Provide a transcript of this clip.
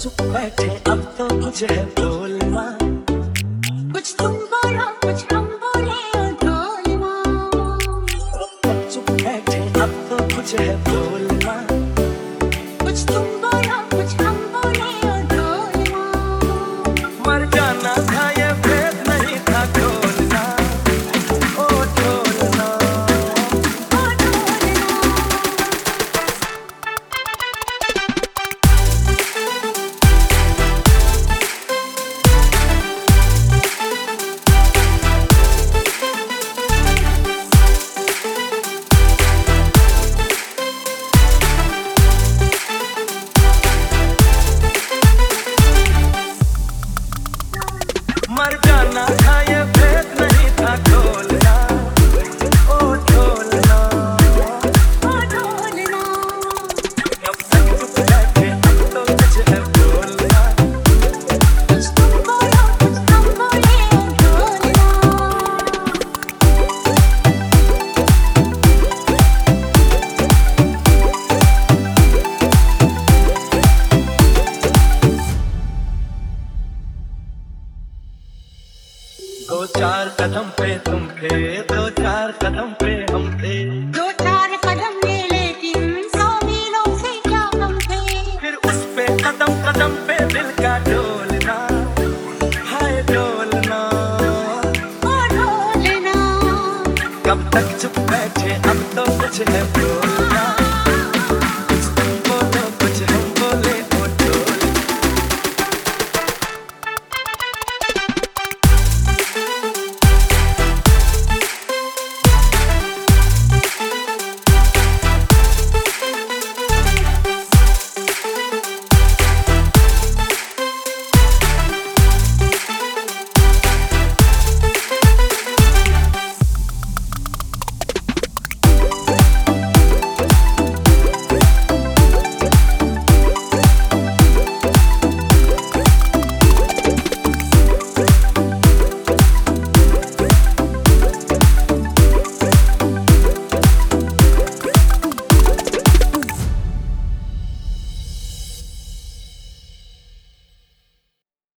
चुप बैठे अब तो कुछ है बोलना, कुछ तुम बोलो कुछ हम बोले और ढोलना। अब चुप बैठे अब तो कुछ है बोलना, कुछ तुम बोलो कुछ हम बोले और ढोलना। मर जाना था ये भेद नहीं था खोलना, ओ ढोलना। ओ ढोलना। मर जाना था ये भेद नहीं था खोलना, ओ ढोलना। ओ ढोलना। अब तक चुप बैठे अब तो कुछ है बोलना, कुछ तुम बोलो कुछ हम बोले और ढोलना। दो चार कदम पे तुम थे, दो चार कदम पे हम थे, दो चार कदम ले लेकिन 100 मीलों से क्या कम थे। फिर उस पे कदम कदम पे दिल का डोलना, हाय डोलना। ओ ढोलना। कब तक चुप बैठे अब तो कुछ है बोलना।